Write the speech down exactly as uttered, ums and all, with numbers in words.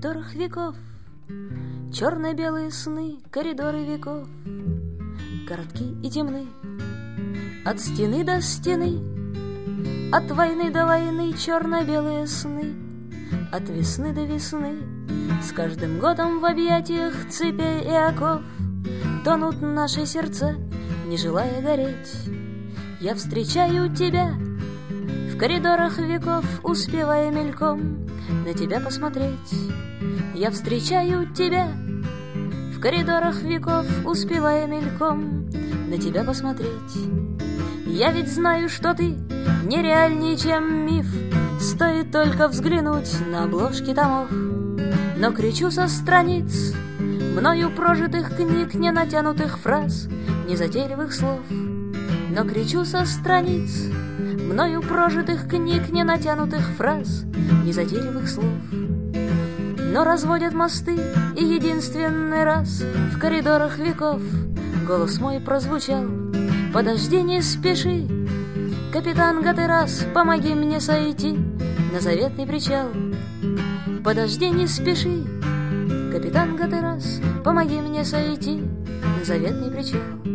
коридорах веков, черно-белые сны, коридоры веков, коротки и темны, от стены до стены, от войны до войны, черно-белые сны, от весны до весны. С каждым годом в объятиях цепей и оков тонут наши сердца, не желая гореть. Я встречаю тебя в коридорах веков, успевая мельком на тебя посмотреть. Я встречаю тебя в коридорах веков, успевая мельком на тебя посмотреть. Я ведь знаю, что ты нереальнее, чем миф, стоит только взглянуть на обложки томов. Но кричу со страниц мною прожитых книг, не натянутых фраз, незатейливых слов. Но кричу со страниц мною прожитых книг, не натянутых фраз, незатейливых слов. Но разводят мосты, и единственный раз в коридорах веков голос мой прозвучал: подожди, не спеши, капитан Гатерас, помоги мне сойти на заветный причал. Подожди, не спеши, капитан Гатерас, помоги мне сойти на заветный причал.